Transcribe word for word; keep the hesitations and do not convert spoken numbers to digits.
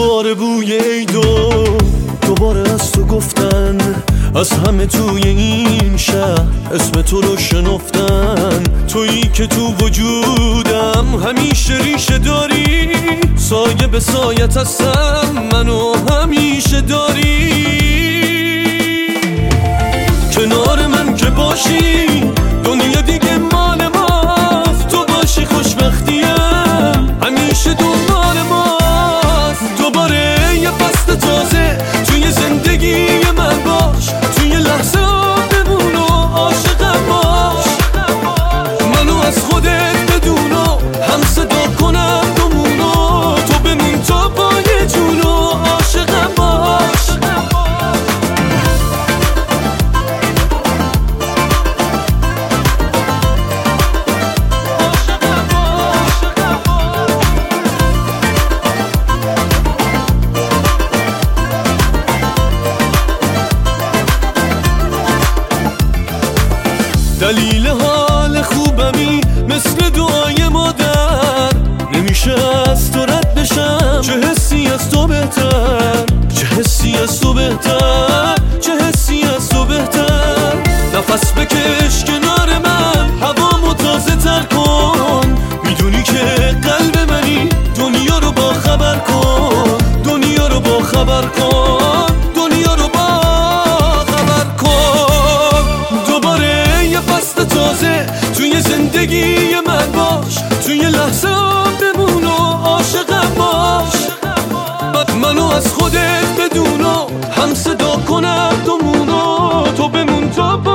دوباره بوی عیدو دوباره از تو گفتن، از همه توی این شهر اسم تو رو شنفتن. تویی که تو وجودم همیشه ریشه داری، سایه به سایت هستم منو همیشه داری. کنار من که باشی دنیا دیگه مال ماست، تو باشی خوشبختیم همیشه دنبال ماست. دوباره یه فصل تازه توی زندگی من باش، توی لحظه بمون و عاشقم باش. منو از خودت بدون و هم صدا کنم دومونو، تو بمون تا پای جون و عاشقم باش. دلیل حال خوبمی مثل دعای مادر، نمیشه از تو رد بشم. چه حسی از تو بهتر، چه حسی از تو بهتر، چه حسی از تو بهتر. نفس بکش کنار من هوامو تازه تر کن، میدونی که قلب منی. دنیا رو با خبر کن، دنیا رو با خبر کن، دنیا رو با خبر کن. دوباره یه فصل تازه توی زندگی من باش، توی لحظه بمون و عاشقم باش. منو از خودت بدون و هم صدا کنم دومونو، تو بمون تا